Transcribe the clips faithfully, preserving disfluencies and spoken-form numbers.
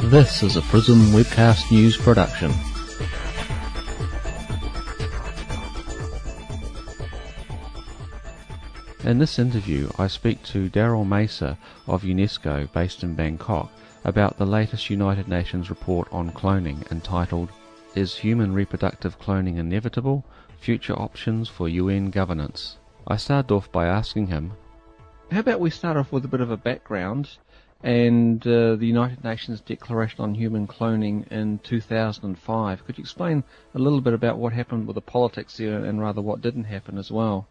This is a Prism Webcast News production. In this interview, I speak to Daryl Mesa of UNESCO, based in Bangkok, about the latest United Nations report on cloning entitled, "Is Human Reproductive Cloning Inevitable? Future Options for U N Governance." I started off by asking him, how about we start off with a bit of a background and uh, the United Nations Declaration on Human Cloning in two thousand five. Could you explain a little bit about what happened with the politics there and rather what didn't happen as well?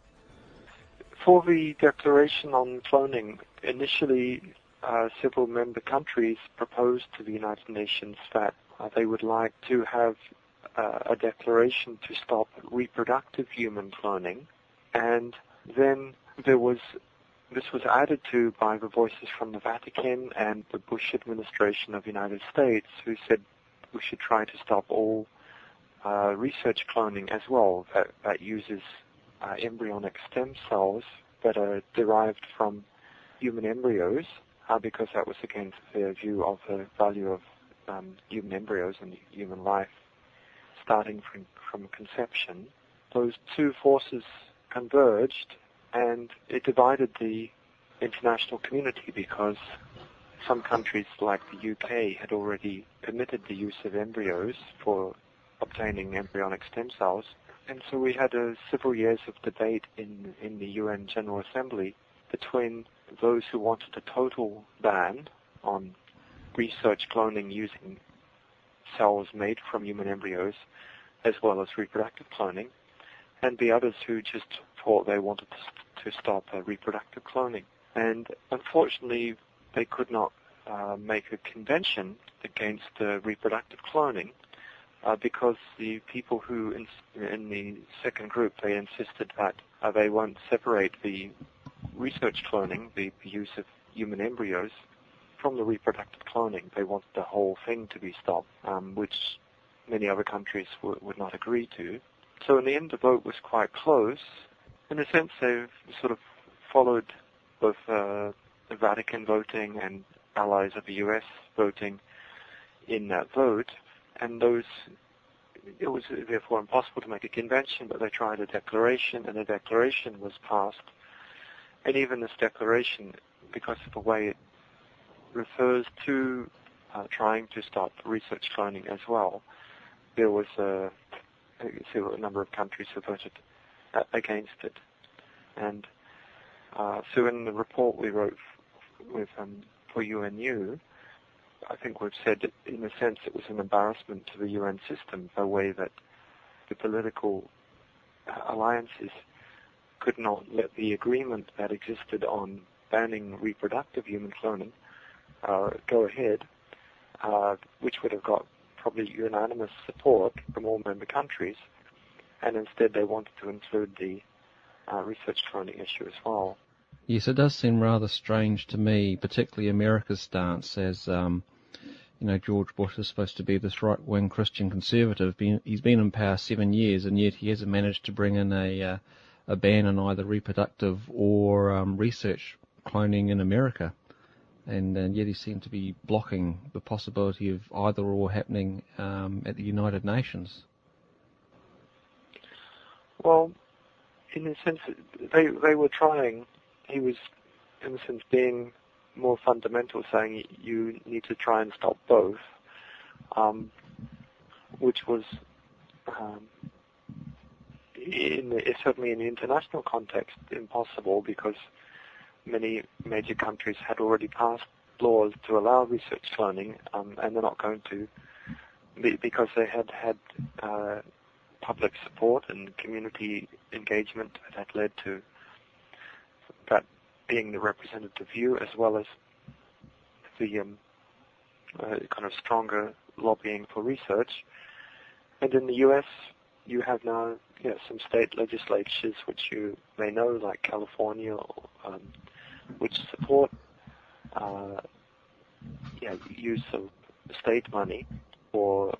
For the Declaration on Cloning, initially uh, several member countries proposed to the United Nations that uh, they would like to have uh, a declaration to stop reproductive human cloning, and then there was This was added to by the voices from the Vatican and the Bush administration of the United States, who said we should try to stop all uh, research cloning as well that, that uses uh, embryonic stem cells that are derived from human embryos, uh, because that was against their view of the value of um, human embryos and human life starting from, from conception. Those two forces converged, and it divided the international community because some countries like the U K had already permitted the use of embryos for obtaining embryonic stem cells. And so we had uh, several years of debate in, in the U N General Assembly between those who wanted a total ban on research cloning using cells made from human embryos as well as reproductive cloning, and the others who just thought they wanted to, to stop uh, reproductive cloning. And unfortunately, they could not uh, make a convention against uh, reproductive cloning uh, because the people who, in, in the second group, they insisted that uh, they won't separate the research cloning, the, the use of human embryos, from the reproductive cloning. They wanted the whole thing to be stopped, um, which many other countries w- would not agree to. So in the end, the vote was quite close. In a sense, they've sort of followed both uh, the Vatican voting and allies of the U S voting in that vote, and those, it was therefore impossible to make a convention, but they tried a declaration, and a declaration was passed. And even this declaration, because of the way it refers to uh, trying to stop research cloning as well, there was a So a number of countries have voted against it. And uh, so in the report we wrote with um, for U N U, I think we've said that in a sense it was an embarrassment to the U N system, the way that the political alliances could not let the agreement that existed on banning reproductive human cloning uh, go ahead, uh, which would have got probably unanimous support from all member countries, and instead they wanted to include the uh, research cloning issue as well. Yes, it does seem rather strange to me, particularly America's stance, as um, you know, George Bush is supposed to be this right-wing Christian conservative. He's been in power seven years, and yet he hasn't managed to bring in a uh, a ban on either reproductive or um, research cloning in America. And, and yet he seemed to be blocking the possibility of either or happening um, at the United Nations. Well, in a sense, they they were trying. He was, in a sense, being more fundamental, saying you need to try and stop both, um, which was, um, in the, certainly in the international context, impossible because many major countries had already passed laws to allow research cloning, um, and they're not going to, because they had had uh, public support and community engagement that had led to that being the representative view, as well as the um, uh, kind of stronger lobbying for research. And in the U S, you have now you know, some state legislatures, which you may know, like California, um, which support uh, yeah, use of state money for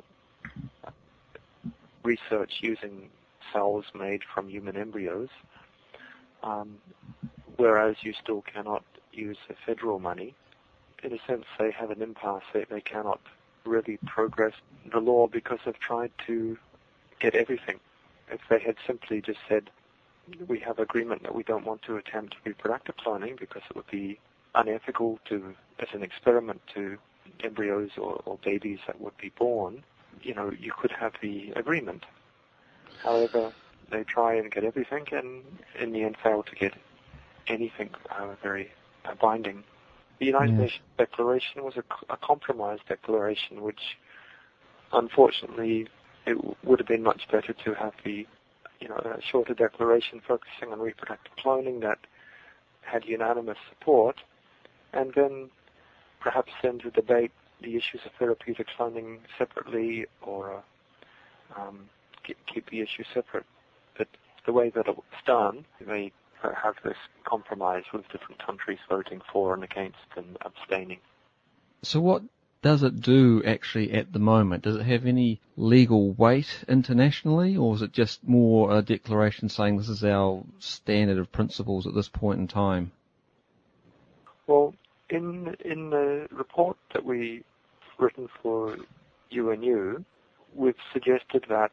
research using cells made from human embryos, um, whereas you still cannot use the federal money. In a sense, they have an impasse. They, they cannot really progressed the law because they've tried to get everything. If they had simply just said, we have agreement that we don't want to attempt reproductive cloning because it would be unethical to, as an experiment, to embryos or, or babies that would be born, you know, you could have the agreement. However, they try and get everything, and in the end fail to get anything uh, very uh, binding. The United Yes. Nations Declaration was a, a compromise declaration, which unfortunately it w- would have been much better to have the, you know, a shorter declaration focusing on reproductive cloning that had unanimous support, and then perhaps then to debate the issues of therapeutic cloning separately, or uh, um, keep, keep the issue separate. But the way that it was done, they have this compromise with different countries voting for and against and abstaining. So what does it do actually at the moment? Does it have any legal weight internationally, or is it just more a declaration saying this is our standard of principles at this point in time? Well, in in the report that we've written for U N U, we've suggested that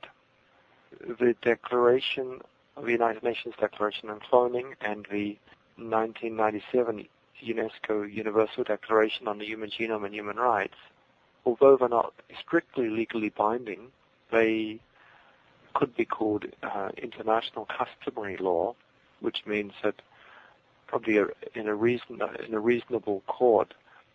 the declaration, the United Nations Declaration on Cloning, and the nineteen ninety-seven UNESCO Universal Declaration on the Human Genome and Human Rights, although they're not strictly legally binding, they could be called uh, international customary law, which means that probably a, in a reason in a reasonable court,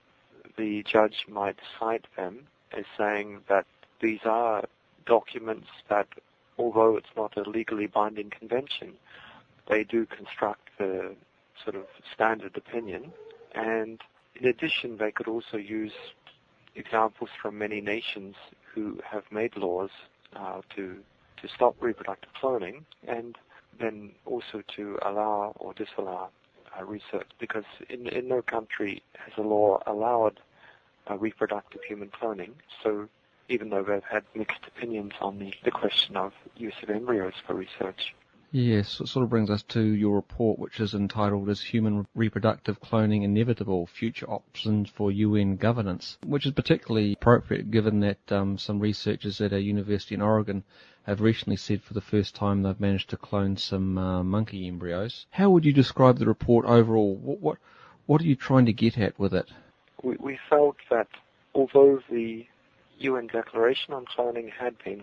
the judge might cite them as saying that these are documents that, although it's not a legally binding convention, they do construct the sort of standard opinion. And in addition, they could also use examples from many nations who have made laws uh, to to stop reproductive cloning, and then also to allow or disallow uh, research, because in, in no country has a law allowed uh, reproductive human cloning. So even though they've had mixed opinions on the, the question of use of embryos for research. Yes, it sort of brings us to your report, which is entitled Is Human Reproductive Cloning Inevitable? Future Options for U N Governance, which is particularly appropriate given that um, some researchers at a university in Oregon have recently said for the first time they've managed to clone some uh, monkey embryos. How would you describe the report overall? What, what, what are you trying to get at with it? We, we felt that although the U N Declaration on Cloning had been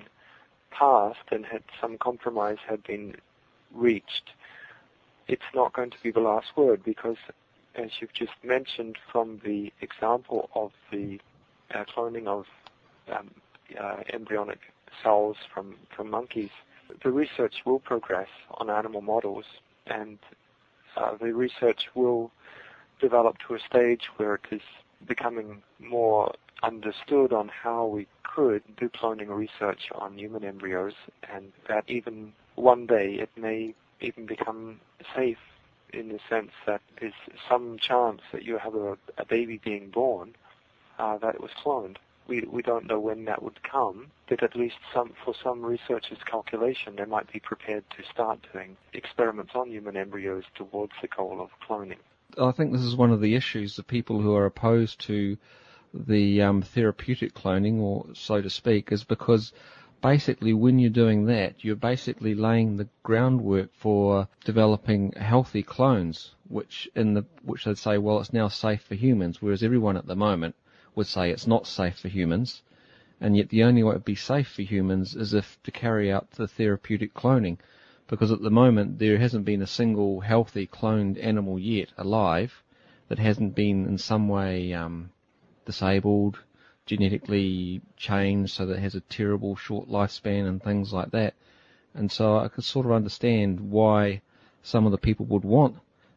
passed and had some compromise had been reached, it's not going to be the last word, because as you've just mentioned, from the example of the uh, cloning of um, uh, embryonic cells from, from monkeys, the research will progress on animal models, and uh, the research will develop to a stage where it is becoming more understood on how we could do cloning research on human embryos, and that even one day it may even become safe, in the sense that there's some chance that you have a, a baby being born uh, that it was cloned. We we don't know when that would come, but at least some for some researchers' calculation, they might be prepared to start doing experiments on human embryos towards the goal of cloning. I think this is one of the issues. The people who are opposed to the um, therapeutic cloning, or so to speak, is because basically when you're doing that, you're basically laying the groundwork for developing healthy clones, which in the which they'd say, well, it's now safe for humans, whereas everyone at the moment would say it's not safe for humans, and yet the only way it would be safe for humans is if to carry out the therapeutic cloning, because at the moment there hasn't been a single healthy cloned animal yet alive that hasn't been in some way um, disabled, genetically changed so that it has a terrible short lifespan and things like that. And so I could sort of understand why some of the people would want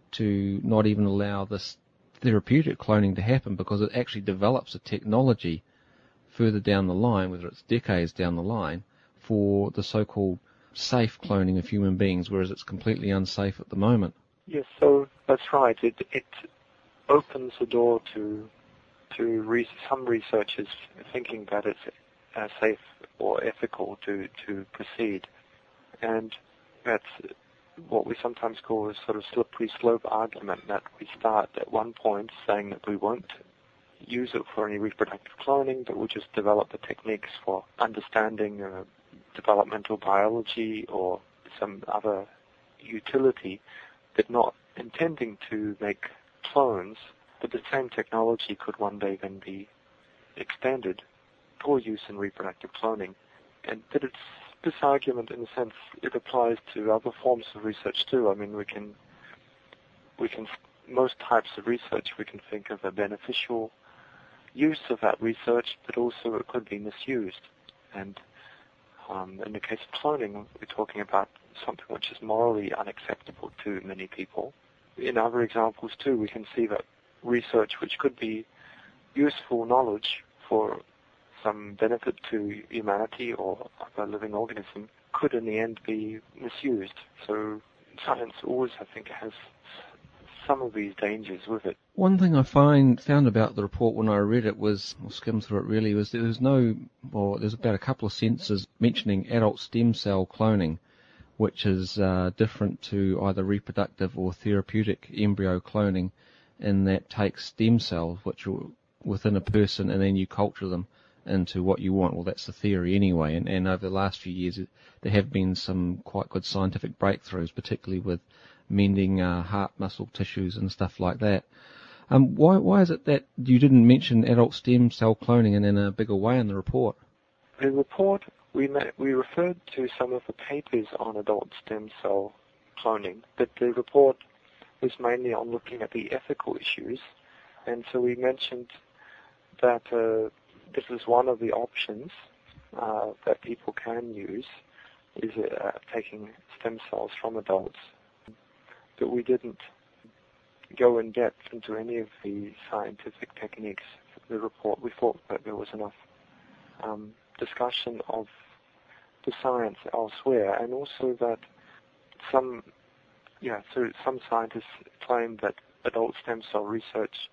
to not even allow this therapeutic cloning to happen, because it actually develops a technology further down the line, whether it's decades down the line, for the so-called safe cloning of human beings, whereas it's completely unsafe at the moment. Yes, so that's right. It it opens the door to to re- some researchers thinking that it's uh, safe or ethical to, to proceed. And that's what we sometimes call a sort of slippery slope argument, that we start at one point saying that we won't use it for any reproductive cloning, but would just develop the techniques for understanding uh, developmental biology or some other utility, but not intending to make clones. But the same technology could one day then be expanded for use in reproductive cloning. And that it's this argument, in a sense, it applies to other forms of research too. I mean, we can, we can, most types of research we can think of a beneficial use of that research, but also it could be misused. And um, in the case of cloning, we're talking about something which is morally unacceptable to many people. In other examples too, we can see that research which could be useful knowledge for some benefit to humanity or other living organism could in the end be misused. So science always, I think, has some of these dangers with it. One thing I find found about the report when I read it was, or skimmed through it really, was there was no, or there's about a couple of sentences mentioning adult stem cell cloning, which is uh, different to either reproductive or therapeutic embryo cloning, in that takes stem cells, which are within a person, and then you culture them into what you want. Well, that's the theory anyway, and, and over the last few years there have been some quite good scientific breakthroughs, particularly with mending uh, heart muscle tissues and stuff like that. Um, why why is it that you didn't mention adult stem cell cloning in, in a bigger way in the report? In the report, we met, we referred to some of the papers on adult stem cell cloning, but the report was mainly on looking at the ethical issues, and so we mentioned that uh, this is one of the options uh, that people can use, is uh, taking stem cells from adults. But we didn't go in depth into any of the scientific techniques of the report. We thought that there was enough um, discussion of the science elsewhere, and also that some, yeah, so some scientists claim that adult stem cell research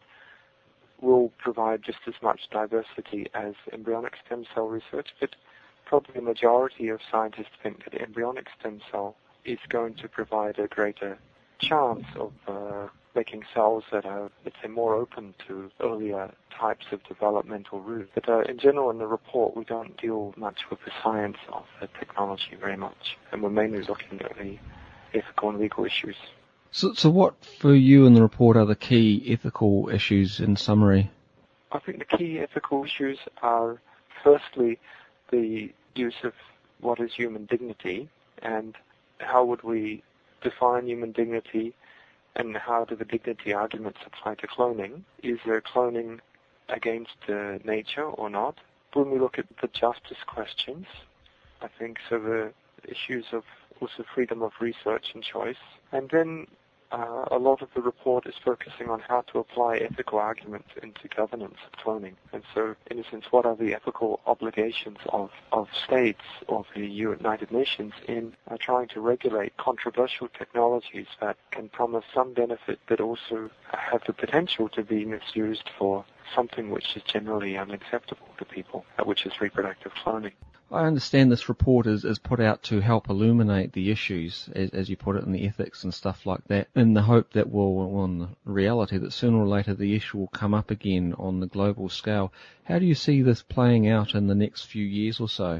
will provide just as much diversity as embryonic stem cell research, but probably a majority of scientists think that embryonic stem cell is going to provide a greater chance of uh, making cells that are, let's say, more open to earlier types of developmental routes. But uh, in general, in the report, we don't deal much with the science of the technology very much, and we're mainly looking at the ethical and legal issues. So, so what for you in the report are the key ethical issues in summary? I think the key ethical issues are, firstly, the use of what is human dignity, and how would we define human dignity, and how do the dignity arguments apply to cloning? Is there cloning against uh, nature or not? When we look at the justice questions, I think, so the issues of also freedom of research and choice, and then Uh, a lot of the report is focusing on how to apply ethical arguments into governance of cloning. And so, in a sense, what are the ethical obligations of, of states, of the United Nations, in uh, trying to regulate controversial technologies that can promise some benefit but also have the potential to be misused for something which is generally unacceptable to people, uh, which is reproductive cloning. I understand this report is, is put out to help illuminate the issues, as, as you put it, in the ethics and stuff like that, in the hope that, well, well, in the reality, that sooner or later the issue will come up again on the global scale. How do you see this playing out in the next few years or so?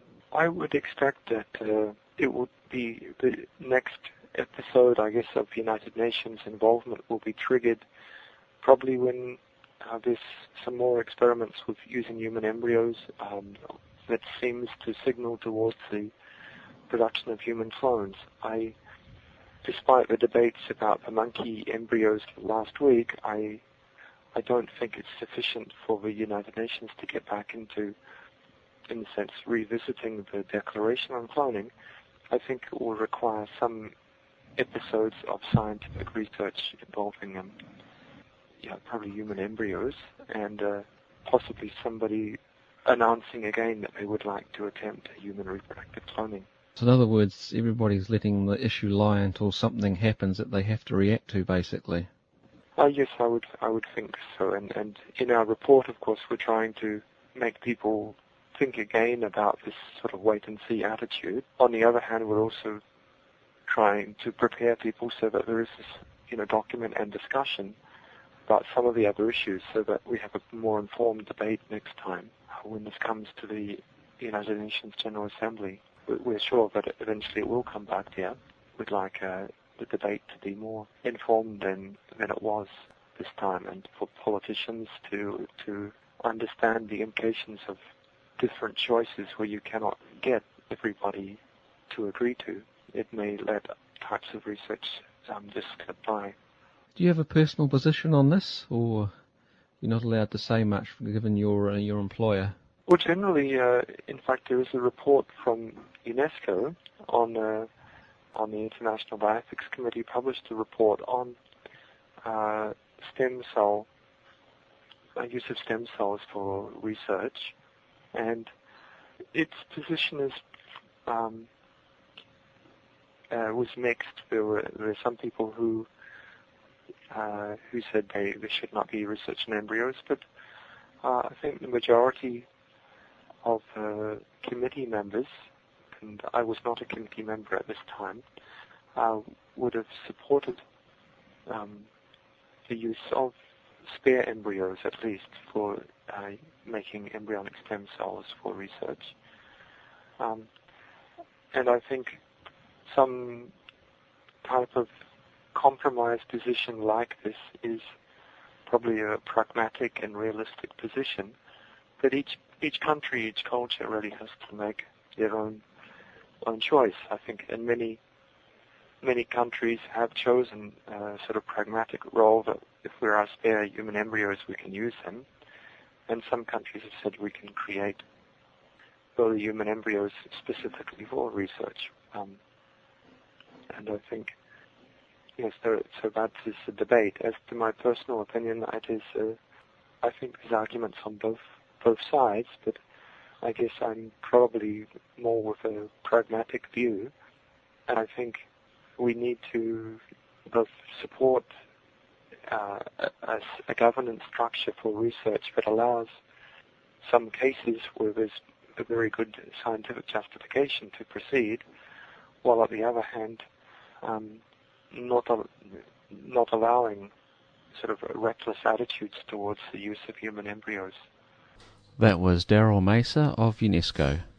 I would expect that uh, it will be the next episode, I guess, of United Nations involvement will be triggered probably when uh, there's some more experiments with using human embryos, um, that seems to signal towards the production of human clones. I, despite the debates about the monkey embryos last week, I, I don't think it's sufficient for the United Nations to get back into, in a sense, revisiting the Declaration on Cloning. I think it will require some episodes of scientific research involving, um, yeah, probably human embryos, and uh, possibly somebody announcing again that they would like to attempt human reproductive cloning. So in other words, everybody's letting the issue lie until something happens that they have to react to, basically. Uh, yes, I would I would think so. And, and in our report, of course, we're trying to make people think again about this sort of wait-and-see attitude. On the other hand, we're also trying to prepare people so that there is this, you know, document and discussion about some of the other issues so that we have a more informed debate next time when this comes to the United Nations General Assembly. We're sure that eventually it will come back here. We'd like uh, the debate to be more informed than, than it was this time, and for politicians to to understand the implications of different choices where you cannot get everybody to agree to. It may let types of research um, just slip by. Do you have a personal position on this, or you're not allowed to say much given your uh, your employer? Well, generally, uh, in fact, there is a report from UNESCO on uh, on the International Bioethics Committee published a report on uh, stem cell uh, use of stem cells for research, and its position is um, uh, was mixed. There were there were some people who uh, who said they there should not be research in embryos, but uh, I think the majority of uh, committee members, and I was not a committee member at this time, uh, would have supported um, the use of spare embryos, at least, for uh, making embryonic stem cells for research. Um, and I think some type of compromise position like this is probably a pragmatic and realistic position, but each each country, each culture really has to make their own own choice. I think in many many countries have chosen a sort of pragmatic role that if there are spare human embryos, we can use them. And some countries have said we can create early human embryos specifically for research. Um, and I think, yes, there, so that is a debate. As to my personal opinion, it is, uh, I think there's arguments on both both sides, but I guess I'm probably more with a pragmatic view. And I think we need to both support uh, a, a governance structure for research that allows some cases where there's a very good scientific justification to proceed, while at the other hand, um, not al- not allowing sort of reckless attitudes towards the use of human embryos. That was Daryl Mesa of UNESCO.